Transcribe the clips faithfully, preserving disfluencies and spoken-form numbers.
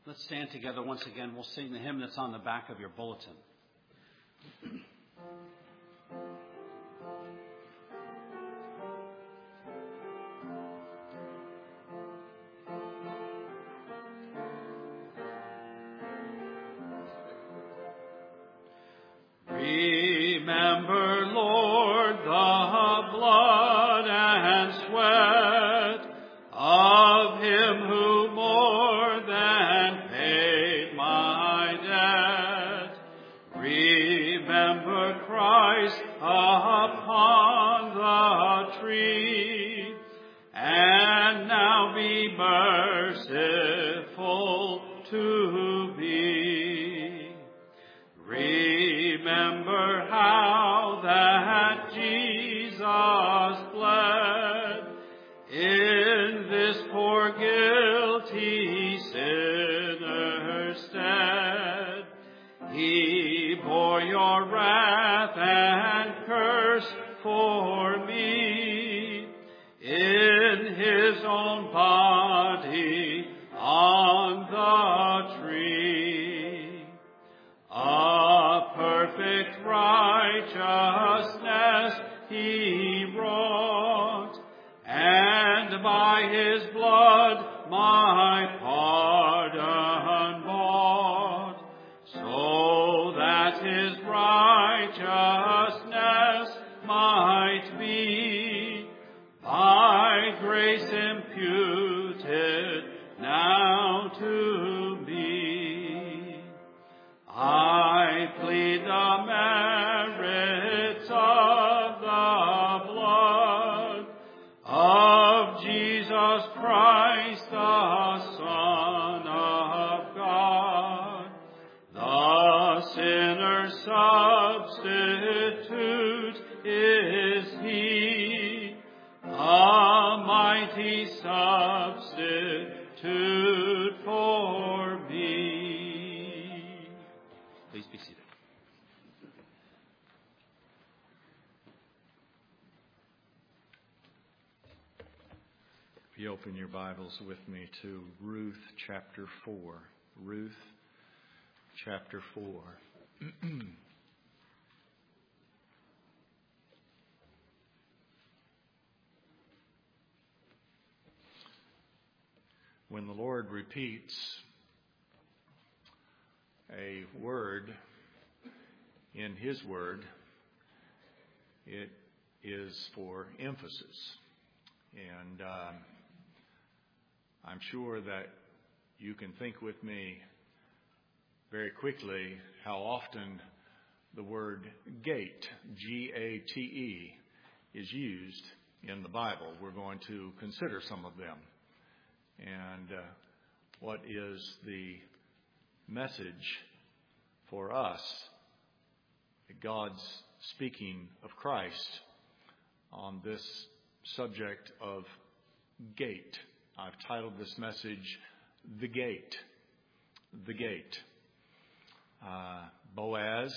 Let's stand together once again. We'll sing the hymn that's on the back of your bulletin. Remember, Lord, the blood and sweat of him who more than paid my debt. Remember Christ upon the tree, and now be merciful to me. Remember how that Jesus bled in this poor guilty sinner's stead. He bore your wrath and curse for me in his own body on the tree. A perfect righteousness he wrought, and by his blood my pardon bought, so that his righteousness might be by grace imputed now to me. I plead the merits of the blood of Jesus Christ, the Son of God, the sinner's substitute is he, a mighty substitute for me. Please be seated. If you open your Bibles with me to Ruth chapter four. Ruth chapter four. When the Lord repeats a word in his word, it is for emphasis. And uh, I'm sure that you can think with me very quickly how often the word gate, G A T E, is used in the Bible. We're going to consider some of them. And uh, what is the message for us? God's speaking of Christ on this subject of gate. I've titled this message, The Gate. The Gate. Uh, Boaz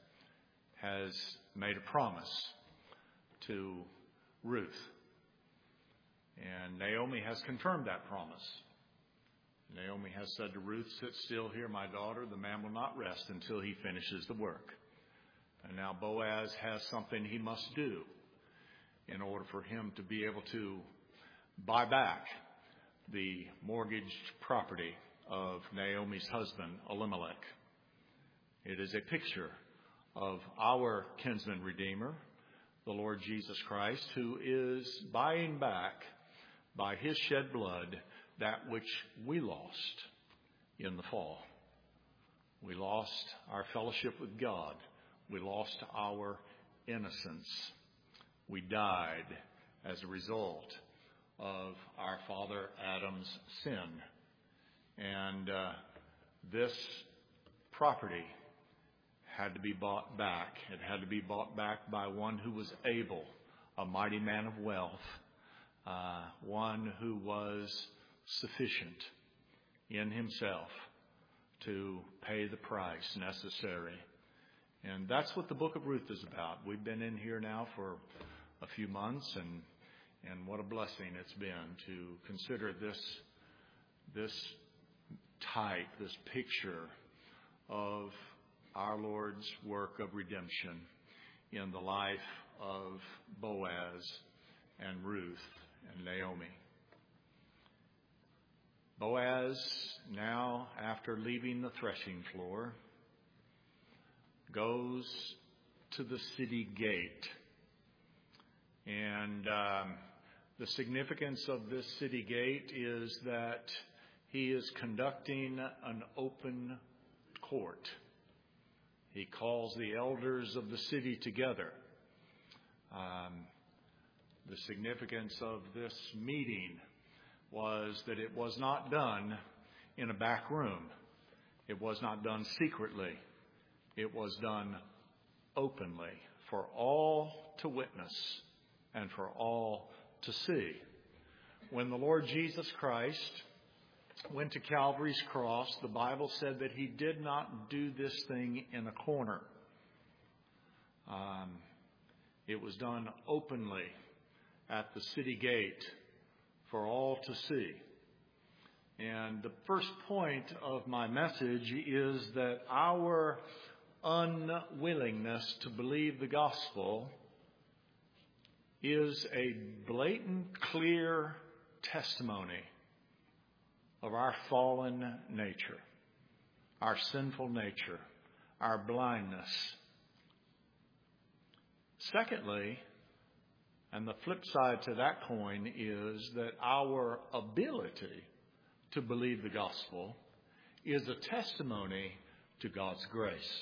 has made a promise to Ruth. And Naomi has confirmed that promise. Naomi has said to Ruth, sit still here, my daughter. The man will not rest until he finishes the work. And now Boaz has something he must do in order for him to be able to buy back the mortgaged property of Naomi's husband, Elimelech. It is a picture of our kinsman redeemer, the Lord Jesus Christ, who is buying back by his shed blood that which we lost in the fall. We lost our fellowship with God. We lost our innocence. We died as a result of our father Adam's sin. And uh, this property had to be bought back. It had to be bought back by one who was able, a mighty man of wealth, uh, one who was sufficient in himself to pay the price necessary. And that's what the book of Ruth is about. We've been in here now for a few months, and and what a blessing it's been to consider this this type, this picture of our Lord's work of redemption in the life of Boaz and Ruth and Naomi. Boaz, now after leaving the threshing floor, goes to the city gate. And um, the significance of this city gate is that he is conducting an open court. He calls the elders of the city together. Um, the significance of this meeting was that it was not done in a back room. It was not done secretly. It was done openly for all to witness and for all to see. When the Lord Jesus Christ went to Calvary's cross, the Bible said that he did not do this thing in a corner. Um, it was done openly at the city gate for all to see. And the first point of my message is that our unwillingness to believe the gospel is a blatant, clear testimony of our fallen nature, our sinful nature, our blindness. Secondly, and the flip side to that coin is that our ability to believe the gospel is a testimony to God's grace.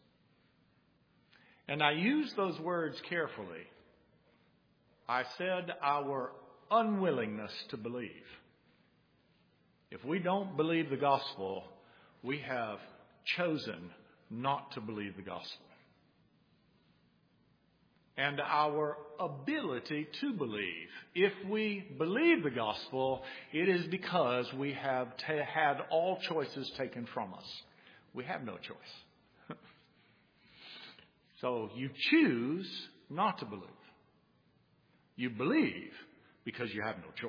And I use those words carefully. I said our unwillingness to believe. If we don't believe the gospel, we have chosen not to believe the gospel. And our ability to believe. If we believe the gospel, it is because we have t- had all choices taken from us. We have no choice. So you choose not to believe. You believe because you have no choice.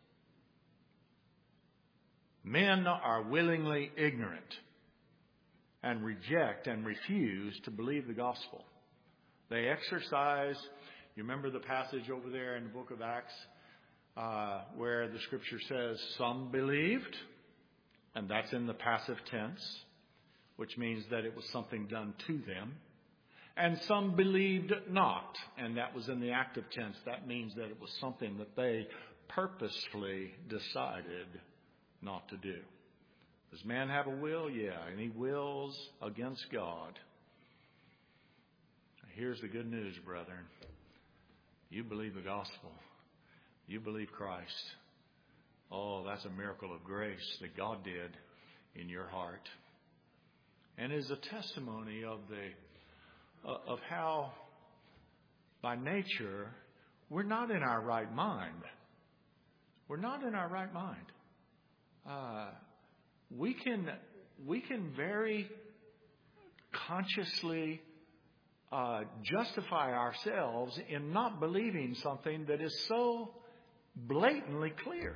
Men are willingly ignorant and reject and refuse to believe the gospel. They exercise, you remember the passage over there in the book of Acts uh, where the scripture says some believed, and that's in the passive tense, which means that it was something done to them. And some believed not, and that was in the active tense. That means that it was something that they purposefully decided not to do. Does man have a will? Yeah, and he wills against God. Here's the good news, brethren. You believe the gospel. You believe Christ. Oh, that's a miracle of grace that God did in your heart. And is a testimony of the uh, of how, by nature, we're not in our right mind. We're not in our right mind. Uh, we can we can very consciously uh, justify ourselves in not believing something that is so blatantly clear.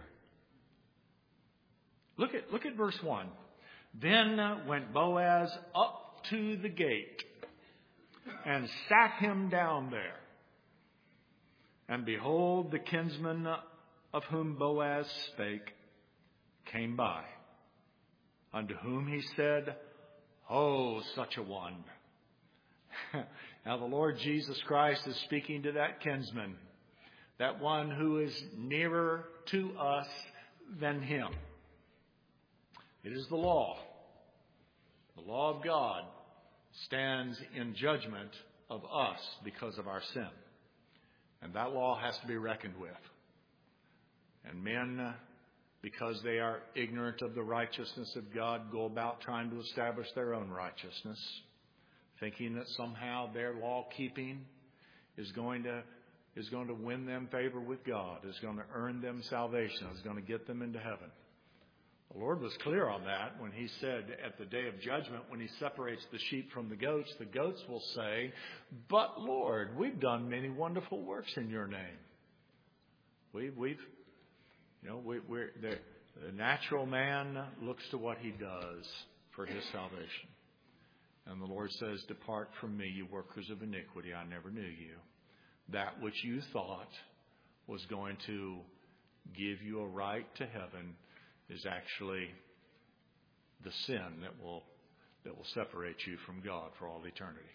Look at look at verse one. Then went Boaz up to the gate and sat him down there. And behold, the kinsman of whom Boaz spake came by, unto whom he said, "Oh, such a one." Now the Lord Jesus Christ is speaking to that kinsman, that one who is nearer to us than him. It is the law. The law of God stands in judgment of us because of our sin. And that law has to be reckoned with. And men, because they are ignorant of the righteousness of God, go about trying to establish their own righteousness, thinking that somehow their law keeping is going to is going to win them favor with God, is going to earn them salvation, is going to get them into heaven. The Lord was clear on that when he said at the day of judgment, when he separates the sheep from the goats, the goats will say, "But Lord, we've done many wonderful works in your name." We, we've, you know, we, we're there. The natural man looks to what he does for his salvation. And the Lord says, "Depart from me, you workers of iniquity. I never knew you." That which you thought was going to give you a right to heaven is actually the sin that will that will separate you from God for all eternity.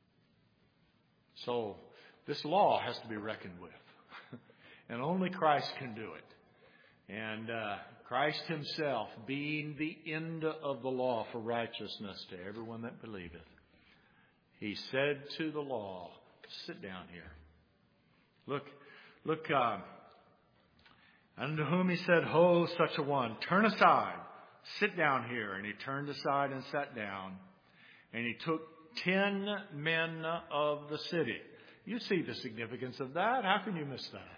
So this law has to be reckoned with. And only Christ can do it. And uh, Christ himself being the end of the law for righteousness to everyone that believeth. He said to the law, "Sit down here." Look, look, uh, unto whom he said, "Ho, such a one, turn aside, sit down here." And he turned aside and sat down. And he took ten men of the city. You see the significance of that. How can you miss that?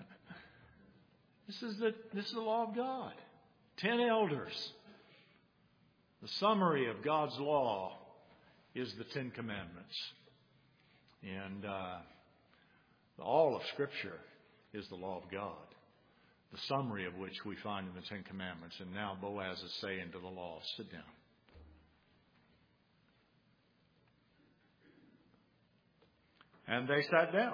This is the, this is the law of God. Ten elders. The summary of God's law is the Ten Commandments. And uh, all of Scripture is the law of God. The summary of which we find in the Ten Commandments. And now Boaz is saying to the law, "Sit down." And they sat down.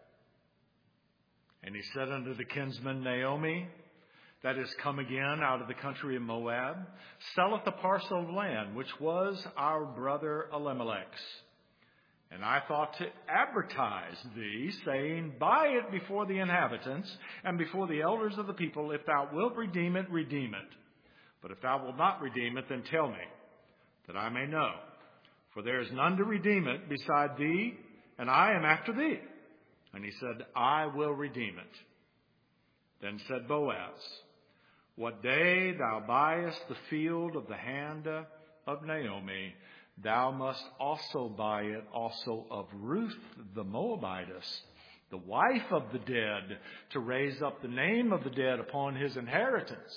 And he said unto the kinsman Naomi, that is come again out of the country of Moab, selleth a parcel of land, which was our brother Elimelech's. And I thought to advertise thee, saying, Buy it before the inhabitants and before the elders of the people. If thou wilt redeem it, redeem it. But if thou wilt not redeem it, then tell me, that I may know. For there is none to redeem it beside thee, and I am after thee. And he said, I will redeem it. Then said Boaz, What day thou buyest the field of the hand of Naomi, thou must also buy it also of Ruth the Moabitess, the wife of the dead, to raise up the name of the dead upon his inheritance.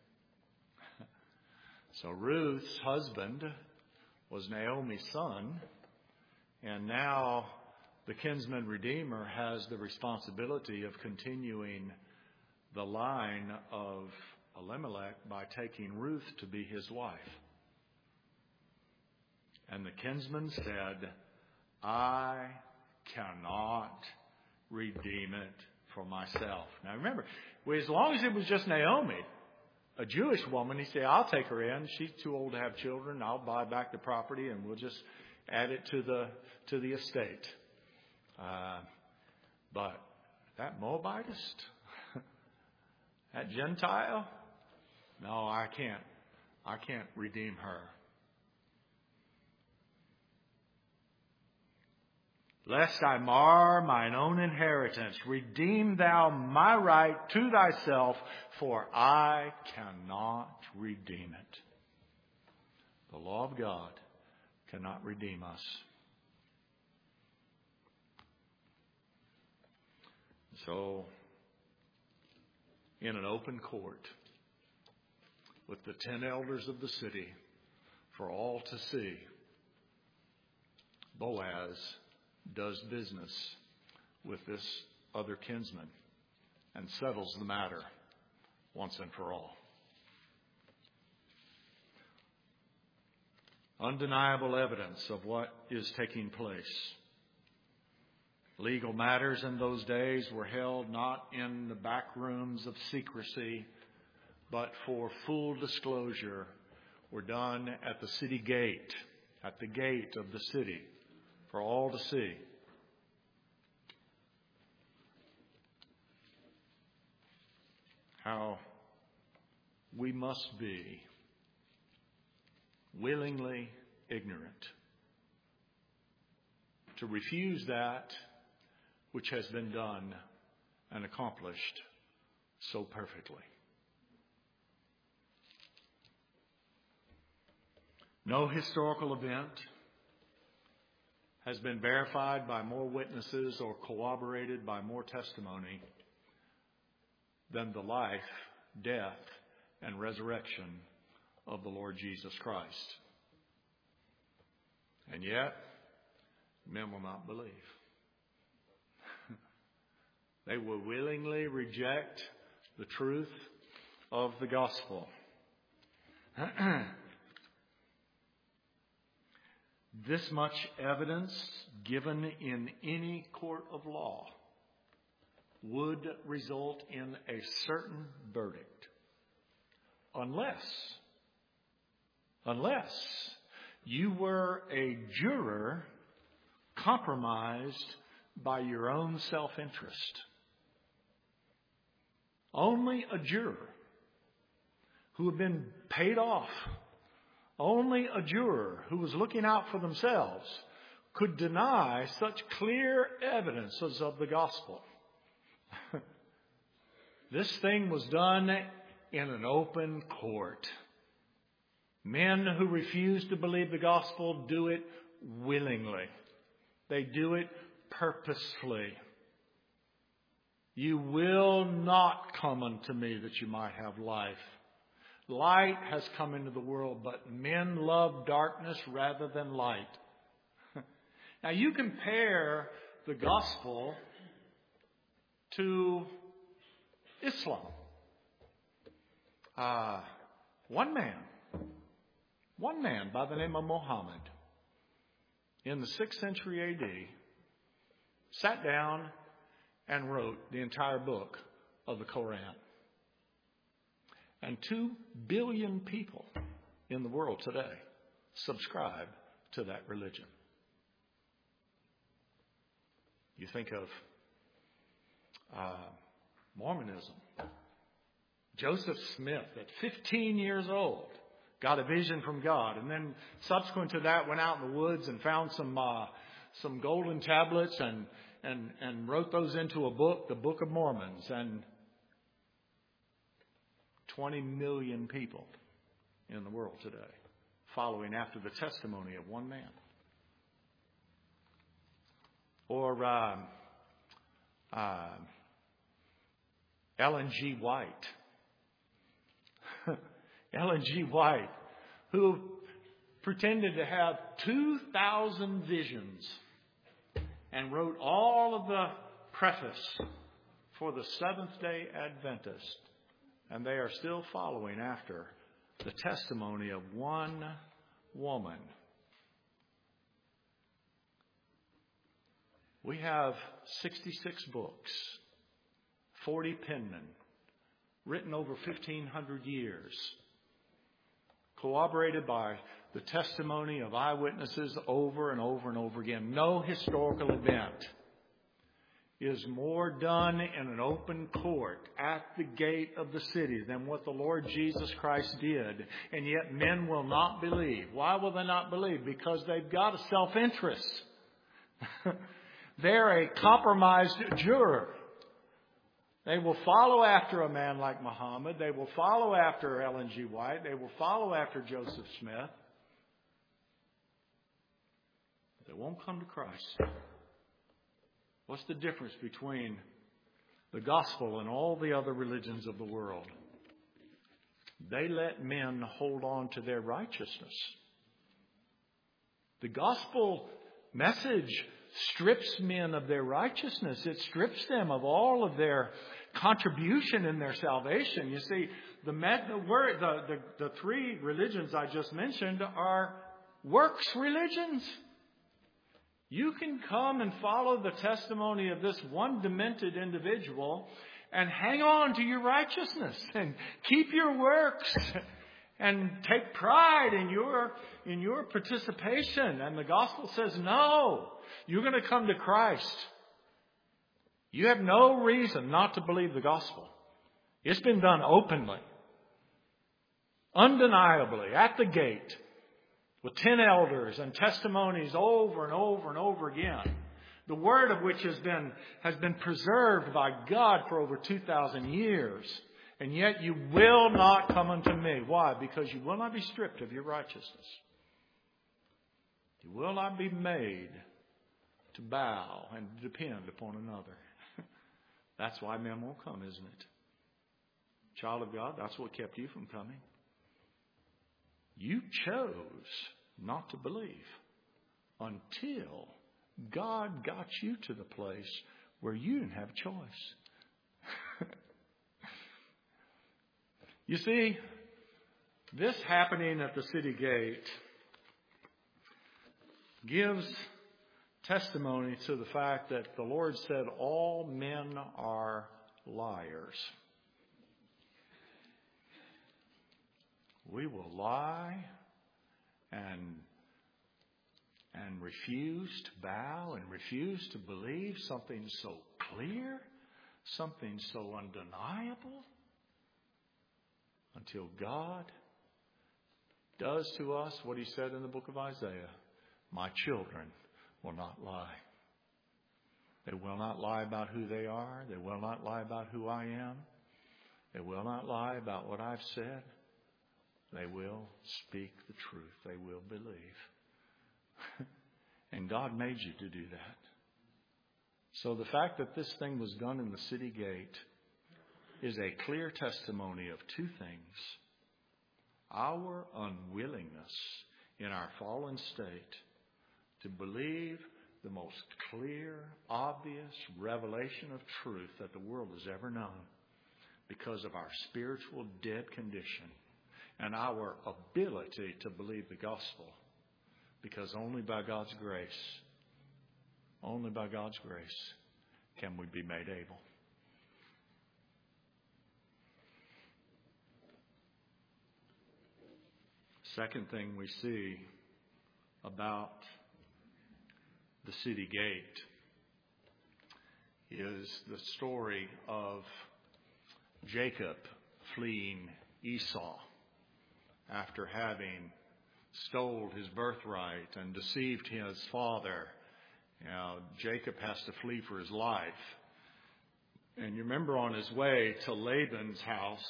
So Ruth's husband was Naomi's son, and now the kinsman redeemer has the responsibility of continuing the line of Elimelech by taking Ruth to be his wife. And the kinsman said, I cannot redeem it for myself. Now remember, as long as it was just Naomi, a Jewish woman, he said, I'll take her in. She's too old to have children. I'll buy back the property and we'll just add it to the to the estate. Uh, but that Moabitess, that Gentile, no, I can't. I can't redeem her. Lest I mar mine own inheritance, redeem thou my right to thyself, for I cannot redeem it. The law of God cannot redeem us. So, in an open court, with the ten elders of the city, for all to see, Boaz does business with this other kinsman and settles the matter once and for all. Undeniable evidence of what is taking place. Legal matters in those days were held not in the back rooms of secrecy, but for full disclosure were done at the city gate, at the gate of the city, for all to see. How we must be willingly ignorant to refuse that which has been done and accomplished so perfectly. No historical event has been verified by more witnesses or corroborated by more testimony than the life, death, and resurrection of the Lord Jesus Christ. And yet, men will not believe. They will willingly reject the truth of the gospel. This much evidence given in any court of law would result in a certain verdict. Unless, unless you were a juror compromised by your own self-interest. Only a juror who had been paid off, only a juror who was looking out for themselves could deny such clear evidences of the gospel. This thing was done in an open court. Men who refuse to believe the gospel do it willingly. They do it purposefully. You will not come unto me that you might have life. Light has come into the world, but men love darkness rather than light. Now you compare the gospel to Islam. Uh, one man, one man by the name of Muhammad, in the sixth century A D, sat down and wrote the entire book of the Koran. And two billion people in the world today subscribe to that religion. You think of uh, Mormonism. Joseph Smith, at fifteen years old, got a vision from God, and then subsequent to that went out in the woods and found some uh, some golden tablets and and and wrote those into a book, the Book of Mormons, and twenty million people in the world today following after the testimony of one man. Or uh, uh, Ellen G. White. Ellen G. White, who pretended to have two thousand visions and wrote all of the preface for the Seventh-day Adventist. And they are still following after the testimony of one woman. We have sixty-six books, forty penmen, written over fifteen hundred years, corroborated by the testimony of eyewitnesses over and over and over again. No historical event is more done in an open court at the gate of the city than what the Lord Jesus Christ did. And yet men will not believe. Why will they not believe? Because they've got a self-interest. They're a compromised juror. They will follow after a man like Muhammad. They will follow after Ellen G. White. They will follow after Joseph Smith. They won't come to Christ. What's the difference between the gospel and all the other religions of the world? They let men hold on to their righteousness. The gospel message strips men of their righteousness. It strips them of all of their contribution in their salvation. You see, the, the, word, the, the, the three religions I just mentioned are works religions. You can come and follow the testimony of this one demented individual and hang on to your righteousness and keep your works and take pride in your, in your participation. And the gospel says, no, you're going to come to Christ. You have no reason not to believe the gospel. It's been done openly, undeniably, at the gate, with ten elders and testimonies over and over and over again. The word of which has been, has been preserved by God for over two thousand years. And yet you will not come unto me. Why? Because you will not be stripped of your righteousness. You will not be made to bow and depend upon another. That's why men won't come, isn't it? Child of God, that's what kept you from coming. You chose not to believe until God got you to the place where you didn't have a choice. You see, this happening at the city gate gives testimony to the fact that the Lord said all men are liars. We will lie and and refuse to bow and refuse to believe something so clear, something so undeniable, until God does to us what He said in the book of Isaiah, my children will not lie. They will not lie about who they are. They will not lie about who I am. They will not lie about what I've said. They will speak the truth. They will believe. And God made you to do that. So the fact that this thing was done in the city gate is a clear testimony of two things. Our unwillingness in our fallen state to believe the most clear, obvious revelation of truth that the world has ever known because of our spiritual dead condition and our ability to believe the gospel, because only by God's grace, only by God's grace can we be made able. Second thing we see about the city gate is the story of Jacob fleeing Esau after having stole his birthright and deceived his father. Now, Jacob has to flee for his life. And you remember on his way to Laban's house,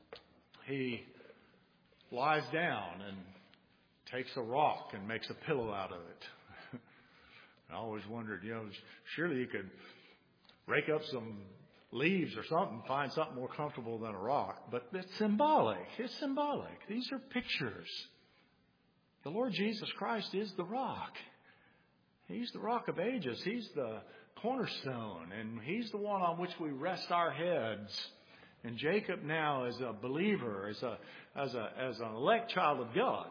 he lies down and takes a rock and makes a pillow out of it. I always wondered, you know, surely you could rake up some leaves or something, find something more comfortable than a rock. But it's symbolic. It's symbolic. These are pictures. The Lord Jesus Christ is the rock. He's the rock of ages. He's the cornerstone. And He's the one on which we rest our heads. And Jacob now, as a believer, as a as a as an elect child of God,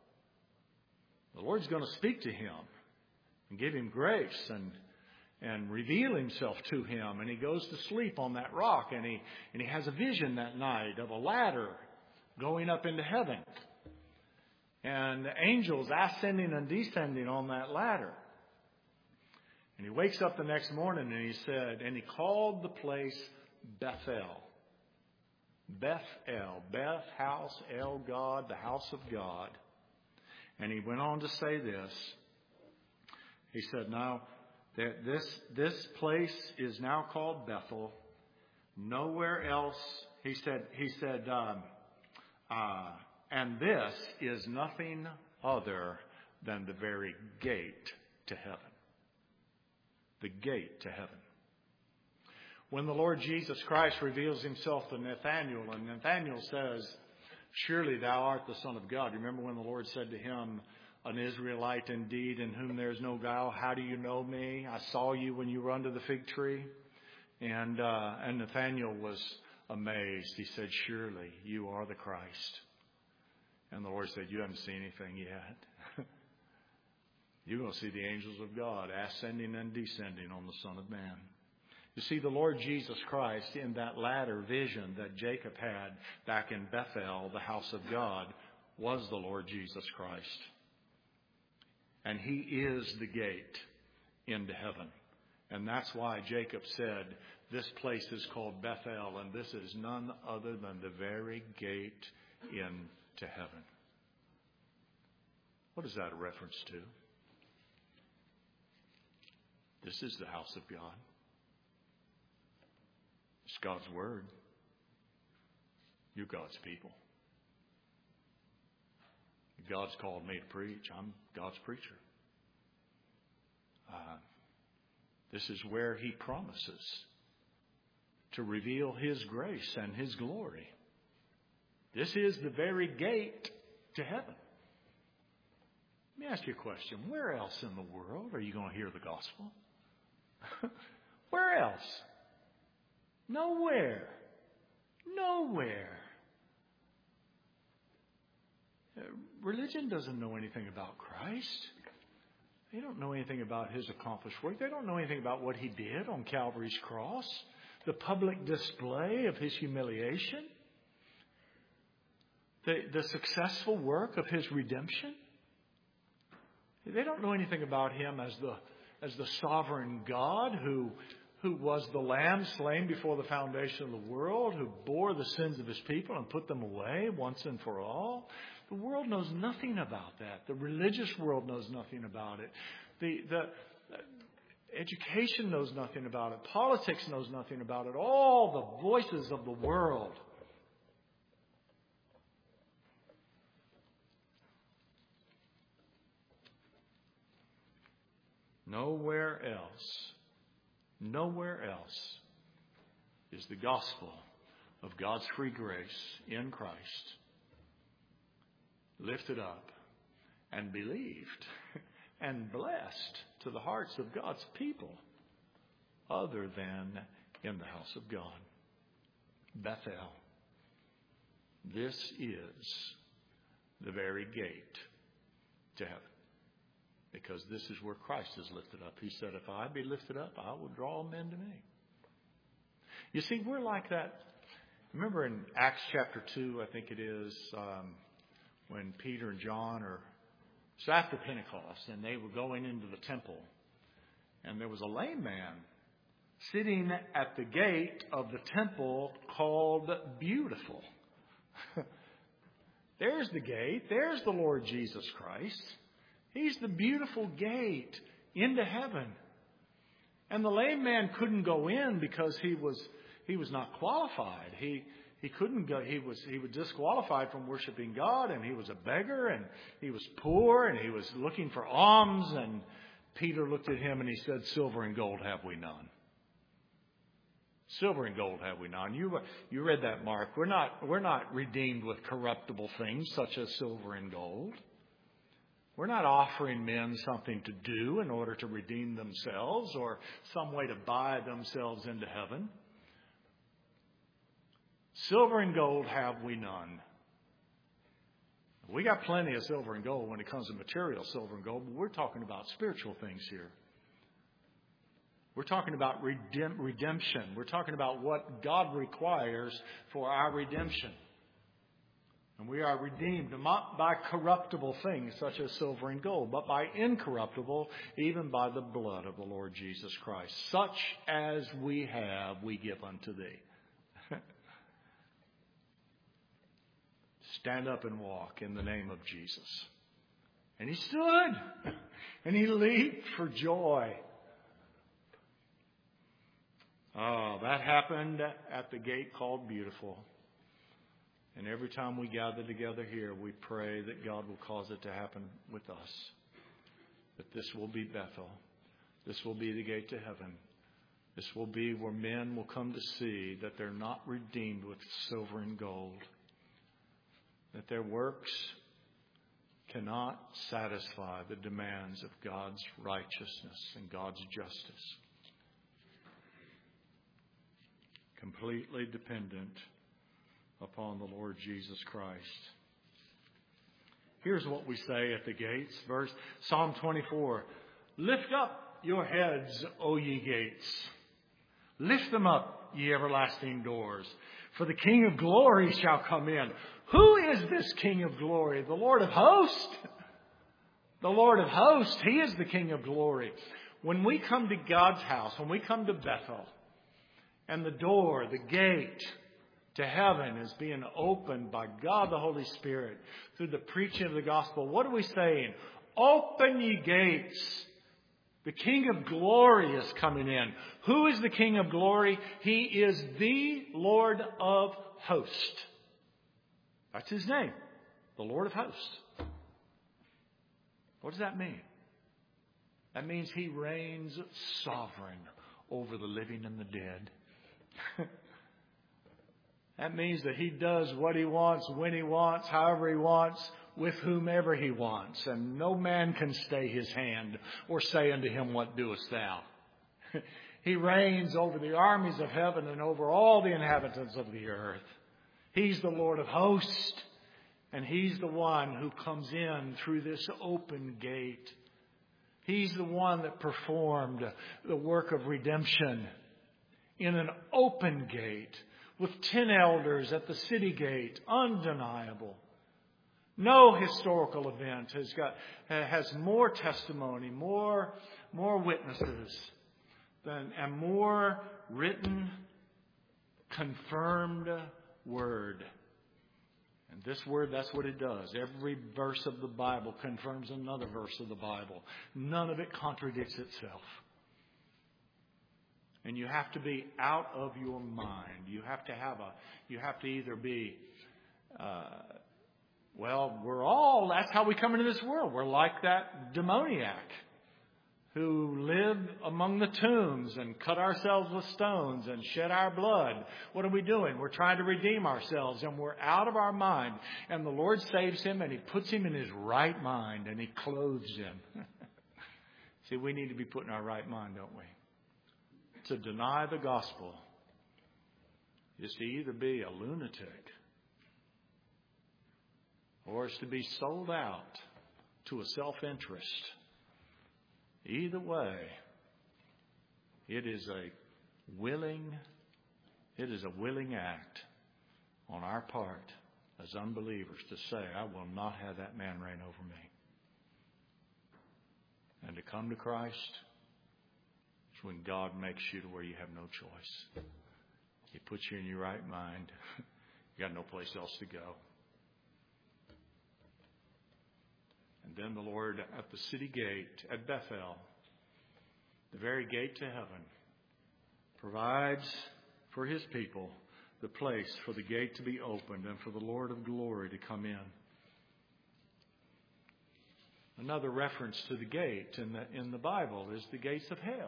the Lord's going to speak to him and give him grace and and reveal Himself to him. And he goes to sleep on that rock, and he and he has a vision that night of a ladder going up into heaven, and angels ascending and descending on that ladder. And he wakes up the next morning, and he said, and he called the place Bethel. Bethel, Beth, house, El, God, the house of God. And he went on to say this. He said, now, that this this place is now called Bethel. Nowhere else, he said, he said, um, uh, and this is nothing other than the very gate to heaven. The gate to heaven. When the Lord Jesus Christ reveals Himself to Nathanael, and Nathanael says, surely thou art the Son of God. You remember when the Lord said to him, an Israelite indeed, in whom there is no guile, how do you know me? I saw you when you were under the fig tree. And, uh, and Nathanael was amazed. He said, surely you are the Christ. And the Lord said, you haven't seen anything yet. You're going to see the angels of God ascending and descending on the Son of Man. You see, the Lord Jesus Christ, in that latter vision that Jacob had back in Bethel, the house of God, was the Lord Jesus Christ. And He is the gate into heaven. And that's why Jacob said, this place is called Bethel, and this is none other than the very gate into heaven. What is that a reference to? This is the house of God. It's God's Word. You're God's people. God's called me to preach. I'm God's preacher. Uh, this is where He promises to reveal His grace and His glory. This is the very gate to heaven. Let me ask you a question. Where else in the world are you going to hear the gospel? Where else? Nowhere. Nowhere. Religion doesn't know anything about Christ. They don't know anything about His accomplished work. They don't know anything about what He did on Calvary's cross, the public display of His humiliation, the, the successful work of His redemption. They don't know anything about Him as the as the sovereign God who who was the Lamb slain before the foundation of the world, who bore the sins of His people and put them away once and for all. The world knows nothing about that. The religious world knows nothing about it. The, the education knows nothing about it. Politics knows nothing about it. All the voices of the world. Nowhere else, nowhere else is the gospel of God's free grace in Christ lifted up and believed and blessed to the hearts of God's people other than in the house of God. Bethel. This is the very gate to heaven. Because this is where Christ is lifted up. He said, if I be lifted up, I will draw men to me. You see, we're like that. Remember in Acts chapter two, I think it is, um, when Peter and John are, it's after Pentecost, and they were going into the temple. And there was a lame man sitting at the gate of the temple called Beautiful. There's the gate. There's the Lord Jesus Christ. He's the beautiful gate into heaven. And the lame man couldn't go in because he was he was not qualified. He he couldn't go. He was he was disqualified from worshiping God, and he was a beggar, and he was poor, and he was looking for alms. And Peter looked at him and he said, "Silver and gold have we none." Silver and gold have we none. You you read that, Mark. We're not we're not redeemed with corruptible things such as silver and gold. We're not offering men something to do in order to redeem themselves or some way to buy themselves into heaven. Silver and gold have we none. We got plenty of silver and gold when it comes to material silver and gold, but we're talking about spiritual things here. We're talking about redem- redemption. We're talking about what God requires for our redemption. And we are redeemed not by corruptible things such as silver and gold, but by incorruptible, even by the blood of the Lord Jesus Christ. Such as we have, we give unto thee. Stand up and walk in the name of Jesus. And he stood, and he leaped for joy. Oh, that happened at the gate called Beautiful. And every time we gather together here, we pray that God will cause it to happen with us. That this will be Bethel. This will be the gate to heaven. This will be where men will come to see that they're not redeemed with silver and gold. That their works cannot satisfy the demands of God's righteousness and God's justice. Completely dependent upon the Lord Jesus Christ. Here's what we say at the gates. Verse Psalm twenty-four. Lift up your heads, O ye gates. Lift them up, ye everlasting doors. For the King of glory shall come in. Who is this King of glory? The Lord of hosts. The Lord of hosts. He is the King of glory. When we come to God's house, when we come to Bethel, and the door, the gate to heaven is being opened by God the Holy Spirit through the preaching of the gospel, what are we saying? Open ye gates. The King of glory is coming in. Who is the King of glory? He is the Lord of hosts. That's his name. The Lord of hosts. What does that mean? That means he reigns sovereign over the living and the dead. That means that he does what he wants, when he wants, however he wants, with whomever he wants. And no man can stay his hand or say unto him, what doest thou? He reigns over the armies of heaven and over all the inhabitants of the earth. He's the Lord of hosts. And He's the one who comes in through this open gate. He's the one that performed the work of redemption in an open gate with ten elders at the city gate, undeniable. No historical event has got has more testimony, more more witnesses, than and more written, confirmed word. And this word, that's what it does. Every verse of the Bible confirms another verse of the Bible. None of it contradicts itself. And you have to be out of your mind. You have to have a. You have to either be. Uh, well, we're all. That's how we come into this world. We're like that demoniac who lived among the tombs and cut ourselves with stones and shed our blood. What are we doing? We're trying to redeem ourselves, and we're out of our mind. And the Lord saves him, and He puts him in his right mind, and He clothes him. See, we need to be put in our right mind, don't we? To deny the gospel is to either be a lunatic or is to be sold out to a self-interest. Either way, it is a willing, it is a willing act on our part as unbelievers to say, I will not have that man reign over me. And to come to Christ is when God makes you to where you have no choice. He puts you in your right mind. You got no place else to go. And then the Lord at the city gate at Bethel, the very gate to heaven, provides for His people the place for the gate to be opened and for the Lord of glory to come in. Another reference to the gate in the, in the Bible is the gates of hell.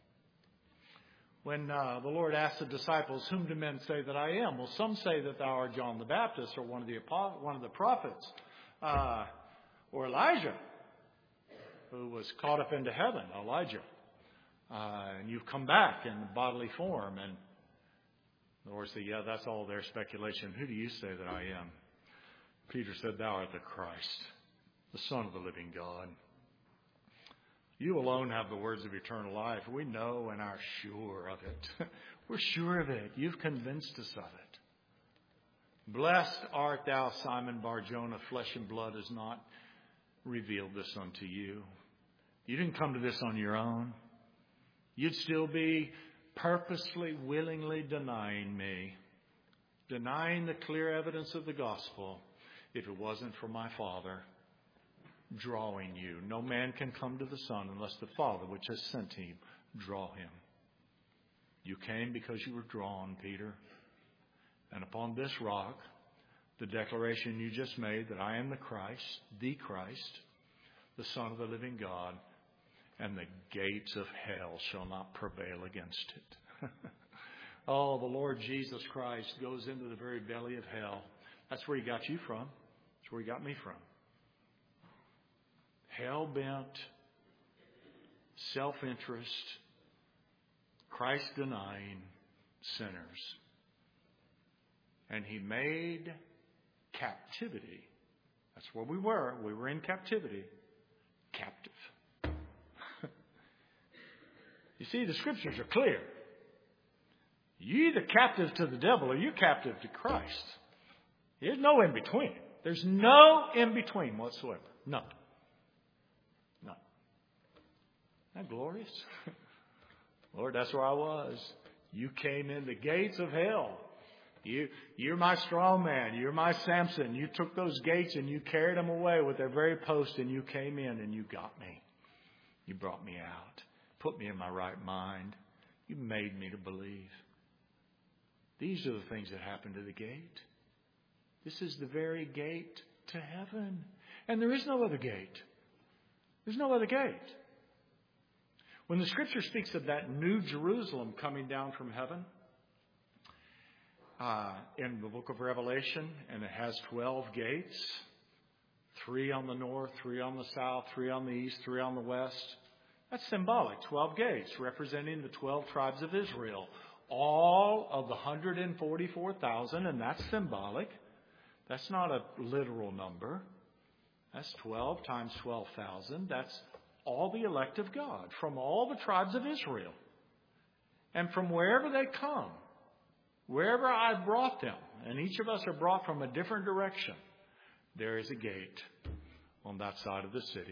When uh, the Lord asked the disciples, whom do men say that I am? Well, some say that thou art John the Baptist or one of the, one of the prophets. Uh, Or Elijah, who was caught up into heaven, Elijah. Uh, and you've come back in bodily form. And the Lord said, yeah, that's all their speculation. Who do you say that I am? Peter said, thou art the Christ, the Son of the living God. You alone have the words of eternal life. We know and are sure of it. We're sure of it. You've convinced us of it. Blessed art thou, Simon Bar-Jonah. Flesh and blood is not revealed this unto you. You didn't come to this on your own. You'd still be purposely, willingly denying me, denying the clear evidence of the gospel if it wasn't for my Father drawing you. No man can come to the Son unless the Father which has sent him draw him. You came because you were drawn, Peter. And upon this rock, the declaration you just made that I am the Christ, the Christ, the Son of the living God, and the gates of hell shall not prevail against it. Oh, the Lord Jesus Christ goes into the very belly of hell. That's where He got you from. That's where He got me from. Hell-bent, self-interest, Christ-denying sinners. And He made captivity. That's where we were. We were in captivity. Captive. You see, the Scriptures are clear. You're either captive to the devil or you're captive to Christ. There's no in between. There's no in between whatsoever. None. None. Isn't that glorious? Lord, that's where I was. You came in the gates of hell. You, you're my strong man. You're my Samson. You took those gates and you carried them away with their very post, and you came in and you got me. You brought me out. Put me in my right mind. You made me to believe. These are the things that happen to the gate. This is the very gate to heaven. And there is no other gate. There's no other gate. When the Scripture speaks of that new Jerusalem coming down from heaven, Uh, in the book of Revelation, and it has twelve gates, three on the north, three on the south, three on the east, three on the west. That's symbolic. twelve gates representing the twelve tribes of Israel. All of the one hundred forty-four thousand, and that's symbolic. That's not a literal number. That's twelve times twelve thousand. That's all the elect of God from all the tribes of Israel. And from wherever they come, wherever I've brought them, and each of us are brought from a different direction, there is a gate on that side of the city.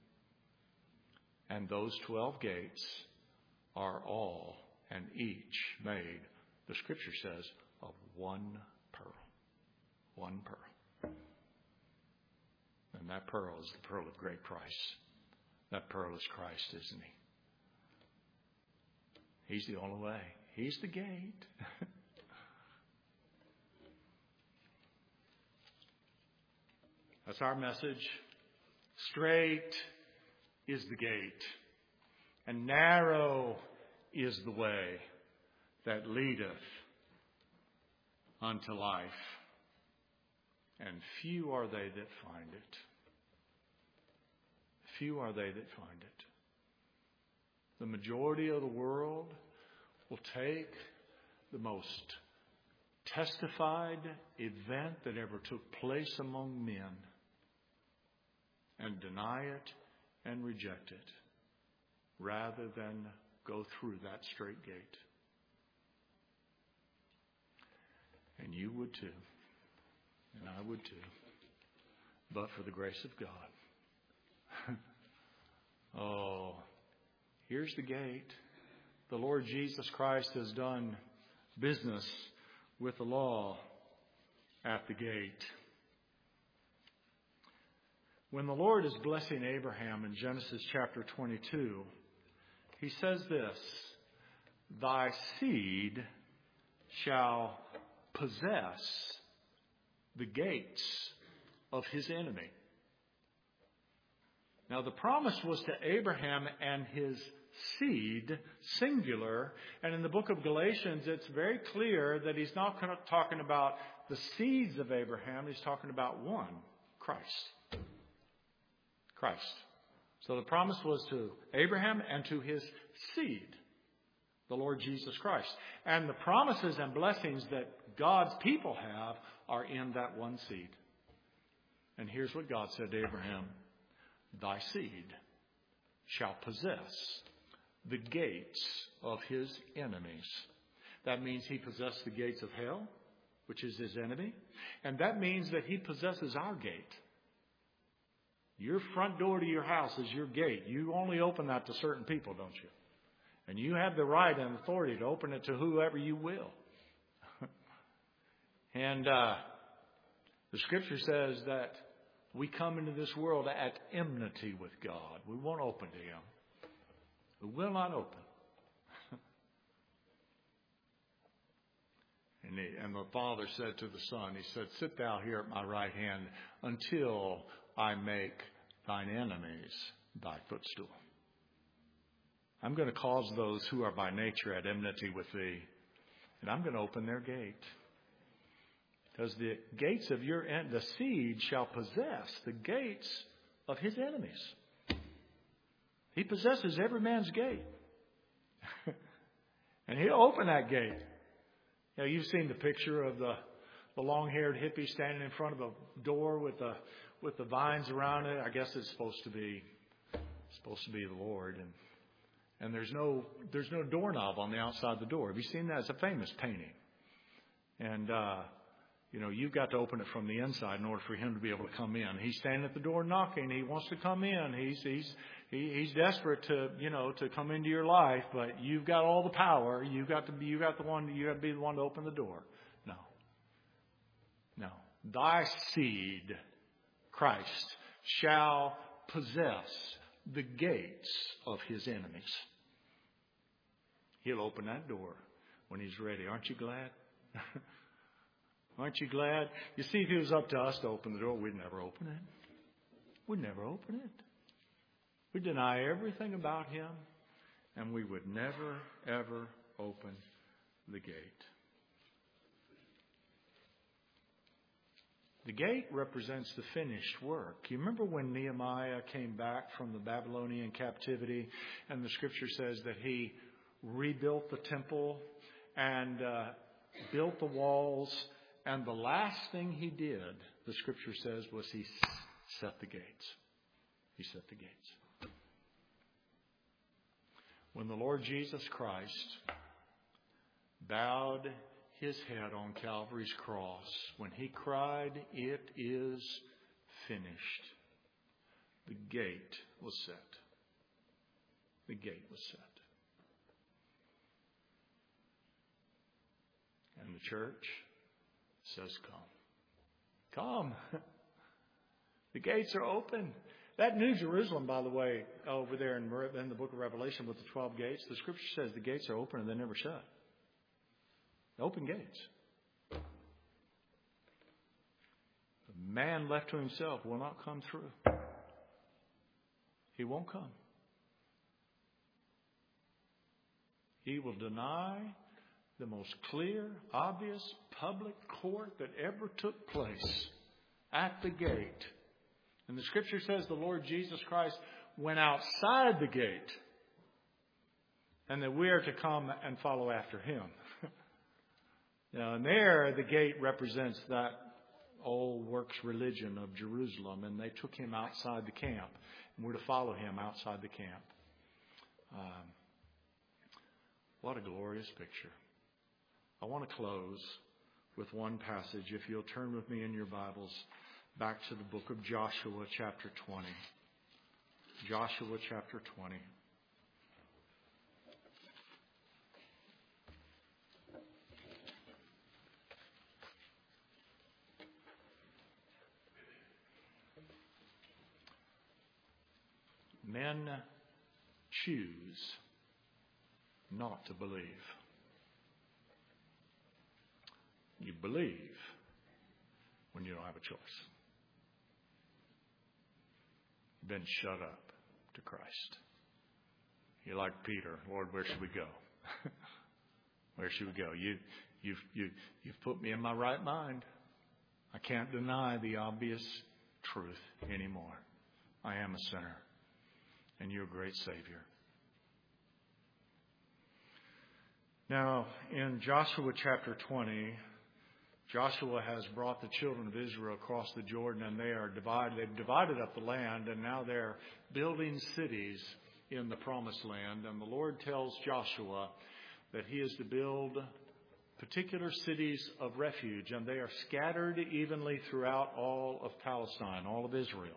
And those twelve gates are all and each made, the Scripture says, of one pearl. One pearl. And that pearl is the pearl of great price. That pearl is Christ, isn't he? He's the only way. He's the gate. That's our message. Straight is the gate, and narrow is the way that leadeth unto life, and few are they that find it. Few are they that find it. The majority of the world will take the most testified event that ever took place among men and deny it and reject it, rather than go through that straight gate. And you would too, and I would too, but for the grace of God. Oh, here's the gate. The Lord Jesus Christ has done business with the law at the gate. When the Lord is blessing Abraham in Genesis chapter twenty-two, he says this, "Thy seed shall possess the gates of his enemy." Now the promise was to Abraham and his seed, singular, and in the book of Galatians it's very clear that he's not talking about the seeds of Abraham, he's talking about one, Christ. Christ. So the promise was to Abraham and to his seed, the Lord Jesus Christ. And the promises and blessings that God's people have are in that one seed. And here's what God said to Abraham: "Thy seed shall possess the gates of his enemies." That means he possessed the gates of hell, which is his enemy. And that means that he possesses our gate. Your front door to your house is your gate. You only open that to certain people, don't you? And you have the right and authority to open it to whoever you will. and uh, the Scripture says that we come into this world at enmity with God. We won't open to him. We will not open. and, he, and the Father said to the Son, he said, "Sit thou here at my right hand until I make thine enemies thy footstool." I'm going to cause those who are by nature at enmity with thee, and I'm going to open their gate. Because the gates of your en- the seed shall possess the gates of his enemies. He possesses every man's gate. and he'll open that gate. You know, you've seen the picture of the, the long-haired hippie standing in front of a door with the with the vines around it. I guess it's supposed to be supposed to be the Lord, and and there's no there's no doorknob on the outside of the door. Have you seen that? It's a famous painting, and uh, you know you've got to open it from the inside in order for him to be able to come in. He's standing at the door knocking. He wants to come in. He's he's he, he's desperate to you know to come into your life, but you've got all the power. You've got to be you got the one. You got to be the one to open the door. No, no, thy seed, Christ, shall possess the gates of his enemies. He'll open that door when he's ready. Aren't you glad? Aren't you glad? You see, if it was up to us to open the door, we'd never open it. We'd never open it. We'd deny everything about him, and we would never, ever open the gate. The gate represents the finished work. You remember when Nehemiah came back from the Babylonian captivity, and the Scripture says that he rebuilt the temple and uh, built the walls And the last thing he did, the Scripture says, was he set the gates. He set the gates. When the Lord Jesus Christ bowed his head on Calvary's cross, when he cried, "It is finished," the gate was set. The gate was set. And the church says, come. Come. The gates are open. That New Jerusalem, by the way, over there in, in the book of Revelation with the twelve gates, the Scripture says the gates are open and they're never shut. Open gates. The man left to himself will not come through. He won't come. He will deny the most clear, obvious, public court that ever took place at the gate. And the Scripture says the Lord Jesus Christ went outside the gate, and that we are to come and follow after him. Now, and there, the gate represents that old works religion of Jerusalem, and they took him outside the camp, and we're to follow him outside the camp. Um, what a glorious picture. I want to close with one passage. If you'll turn with me in your Bibles back to the book of Joshua, chapter twenty. Joshua, chapter twenty. Men choose not to believe. You believe when you don't have a choice. You've been shut up to Christ. You're like Peter. Lord, where should we go? Where should we go? You, you've, you, you've put me in my right mind. I can't deny the obvious truth anymore. I am a sinner. And you're a great Savior. Now, in Joshua chapter twenty, Joshua has brought the children of Israel across the Jordan, and they are divided. They've divided up the land, and now they're building cities in the promised land. And the Lord tells Joshua that he is to build particular cities of refuge, and they are scattered evenly throughout all of Palestine, all of Israel.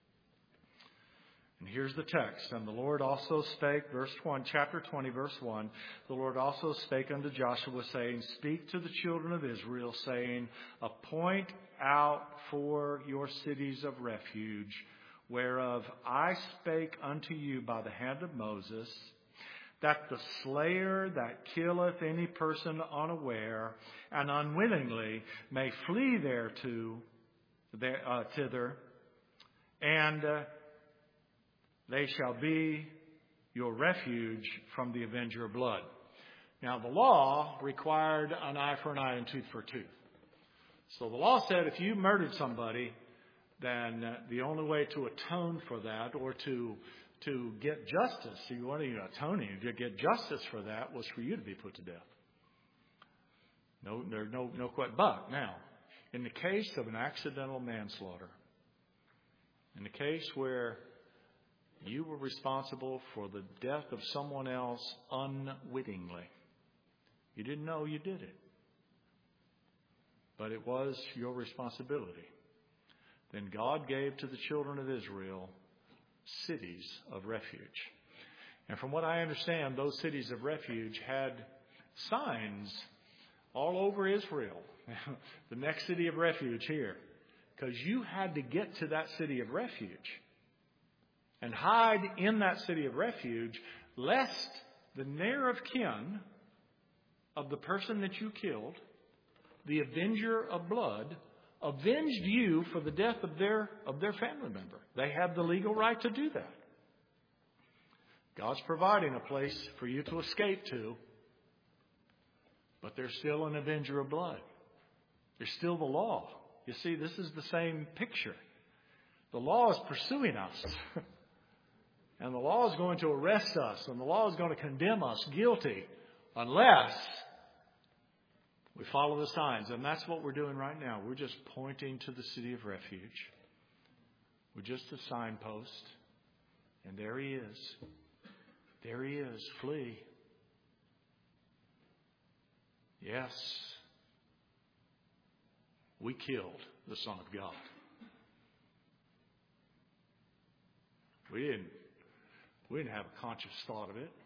And here's the text. And the Lord also spake, verse one, chapter twenty, verse one. The Lord also spake unto Joshua, saying, Speak to the children of Israel, saying, Appoint out for your cities of refuge, whereof I spake unto you by the hand of Moses, that the slayer that killeth any person unaware and unwillingly may flee thereto, there, uh, thither, and uh, they shall be your refuge from the avenger of blood. Now, the law required an eye for an eye and tooth for a tooth. So the law said if you murdered somebody, then uh, the only way to atone for that, or to to get justice, so you wanted to atone, to get justice for that, was for you to be put to death. No, there's no no quite. But now, in the case of an accidental manslaughter, in the case where you were responsible for the death of someone else unwittingly. You didn't know you did it, but it was your responsibility. Then God gave to the children of Israel cities of refuge. And from what I understand, those cities of refuge had signs all over Israel. The next city of refuge here. Because you had to get to that city of refuge and hide in that city of refuge, lest the near of kin of the person that you killed, the avenger of blood, avenged you for the death of their of their family member. They have the legal right to do that. God's providing a place for you to escape to, but there's still an avenger of blood. There's still the law. You see, this is the same picture. The law is pursuing us. And the law is going to arrest us, and the law is going to condemn us guilty unless We follow the signs, and that's what we're doing right now. We're just pointing to the city of refuge. We're just a signpost. And there he is. There he is. Flee. Yes. We killed the Son of God. We didn't, we didn't have a conscious thought of it.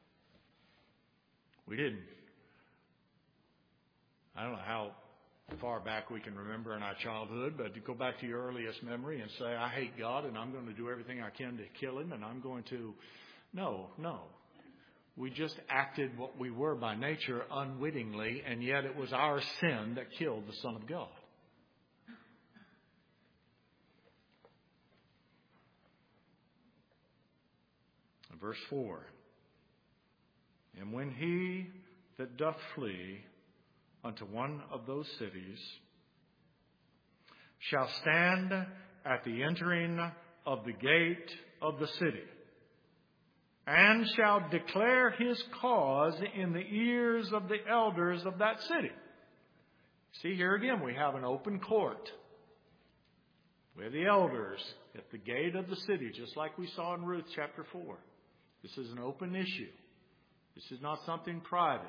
We didn't. I don't know how far back we can remember in our childhood, but you go back to your earliest memory and say, I hate God and I'm going to do everything I can to kill him and I'm going to... No, no. We just acted what we were by nature unwittingly, and yet it was our sin that killed the Son of God. Verse four. And when he that doth flee unto one of those cities shall stand at the entering of the gate of the city, and shall declare his cause in the ears of the elders of that city. See, here again, we have an open court. We have the elders at the gate of the city, just like we saw in Ruth chapter four. This is an open issue. This is not something private.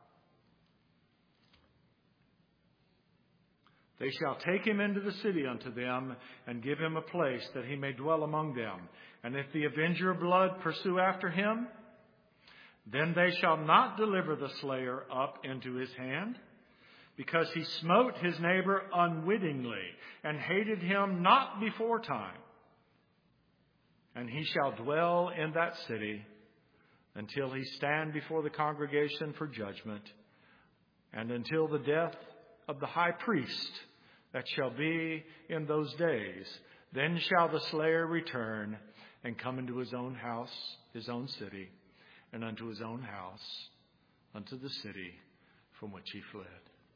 They shall take him into the city unto them, and give him a place that he may dwell among them. And if the avenger of blood pursue after him, then they shall not deliver the slayer up into his hand, because he smote his neighbor unwittingly, and hated him not before time. And he shall dwell in that city until he stand before the congregation for judgment, and until the death of the high priest that shall be in those days. Then shall the slayer return and come into his own house, his own city, and unto his own house, unto the city from which he fled.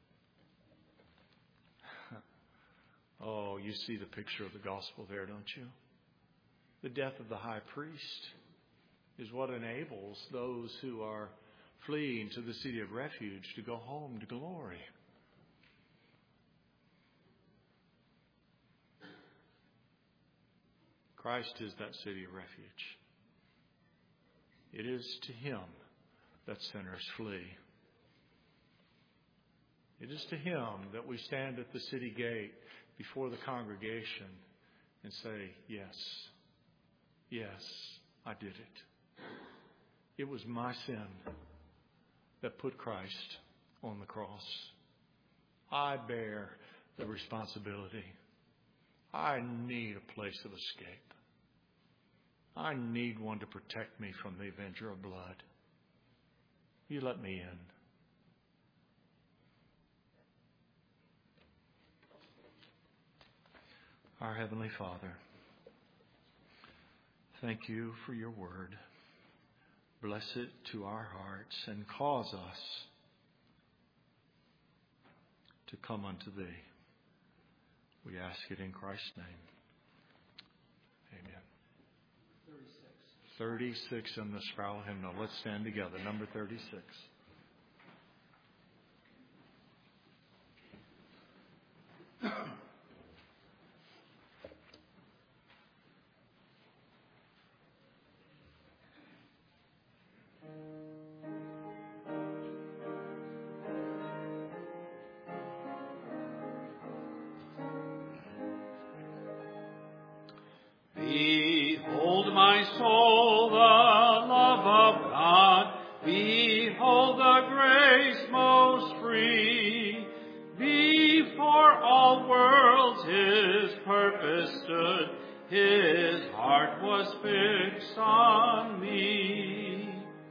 Oh, you see the picture of the gospel there, don't you? The death of the high priest is what enables those who are fleeing to the city of refuge to go home to glory. Christ is that city of refuge. It is to him that sinners flee. It is to him that we stand at the city gate before the congregation and say, yes, yes, I did it. It was my sin that put Christ on the cross. I bear the responsibility. I need a place of escape. I need one to protect me from the avenger of blood. You let me in. Our Heavenly Father, thank you for your word. Bless it to our hearts and cause us to come unto thee. We ask it in Christ's name. Amen. thirty-six. thirty-six in the Sproul hymnal. Let's stand together. Number thirty-six. Behold my soul, the love of God. Behold the grace most free. Before all worlds his purpose stood. His heart was fixed on me.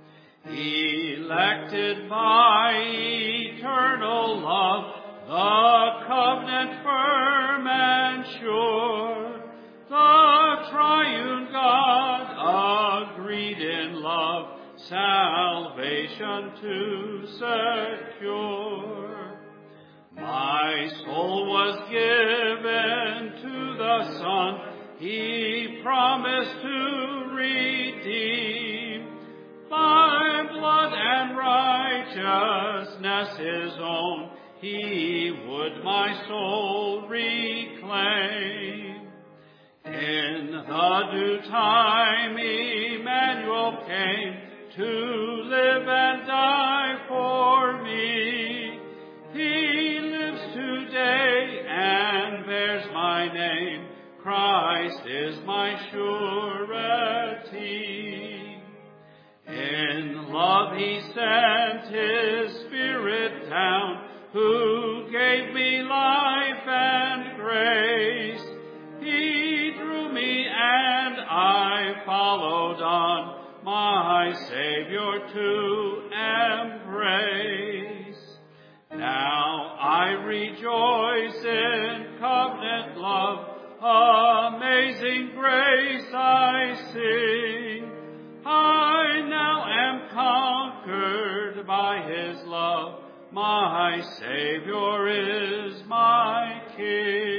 Elected by eternal love, the covenant firm and sure. The triune God agreed in love, salvation to secure. My soul was given to the Son, he promised to redeem. By blood and righteousness his own, He would my soul reclaim. In the due time Emmanuel came to live and die for me. He lives today and bears my name. Christ is my surety. In love he sent his Spirit down, who gave me life and grace. He drew me and I followed on, my Savior to embrace. Now I rejoice in covenant love, amazing grace I sing. I now am conquered by his love, my Savior is my King.